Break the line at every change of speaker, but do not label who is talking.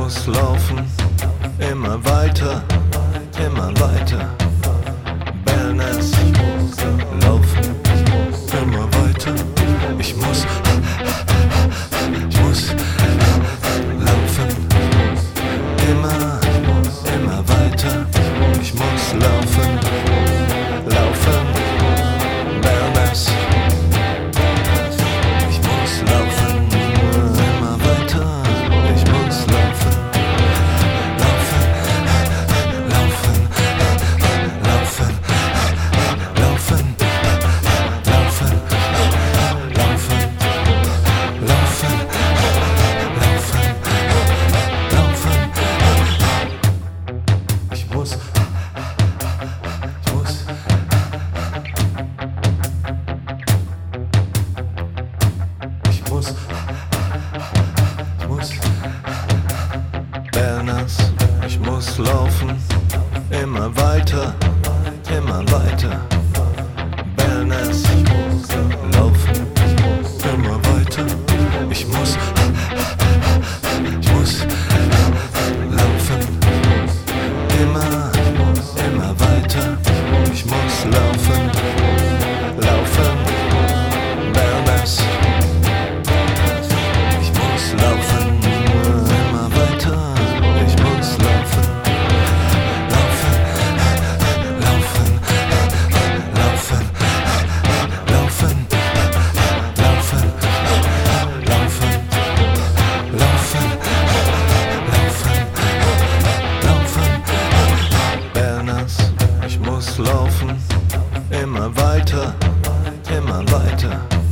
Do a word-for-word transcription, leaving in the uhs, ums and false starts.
muss laufen, immer weiter, immer weiter. Wellness, laufen, immer weiter. Ich muss, ich muss laufen, immer, immer weiter. Ich muss laufen, laufen, Wellness. Ich muss laufen, immer weiter. Ich muss laufen, laufen, laufen, laufen, laufen, laufen, laufen, laufen, laufen, laufen. Ich muss, ich muss. Ich muss, ich muss, Wellness, ich muss laufen, immer weiter, immer weiter. Wellness, laufen, immer weiter. Ich muss, ich muss laufen, immer, immer weiter. Ich muss laufen, laufen, Wellness. Ich muss laufen, immer weiter. Ich muss laufen, laufen, laufen, laufen, laufen, laufen, laufen, laufen, laufen, laufen. Wellness, ich muss laufen, immer weiter, immer weiter.